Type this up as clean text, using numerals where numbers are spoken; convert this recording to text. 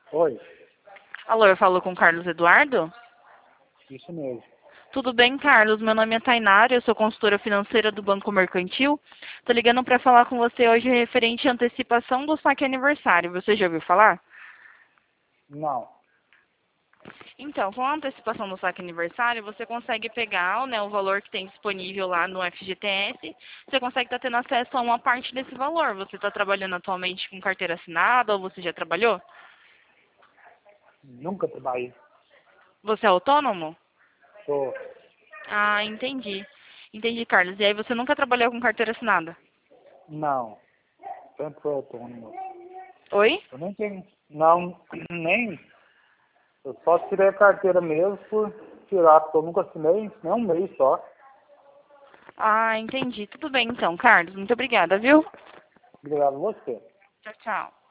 Oi, Alô, eu falo com o Carlos Eduardo? isso mesmo. Tudo bem, Carlos? Meu nome é Tainara, eu sou consultora financeira do Banco Mercantil. Tô ligando para falar com você hoje referente à antecipação do saque aniversário. Você já ouviu falar? Não, Então, com a antecipação do saque aniversário, você consegue pegar, né, o valor que tem disponível lá no FGTS. Você consegue estar tendo acesso a uma parte desse valor. Você está trabalhando atualmente com carteira assinada ou você já trabalhou? nunca trabalhei. Você é autônomo? Sou, Ah, entendi. Entendi, Carlos. E aí você nunca trabalhou com carteira assinada? não, sempre fui autônomo. Oi? Eu nem tenho, não, nem, eu só tirei a carteira mesmo por tirar, porque eu nunca assinei, nem um mês só. Ah, entendi. Tudo bem então, Carlos. Muito obrigada, viu? Obrigado a você. Tchau, tchau.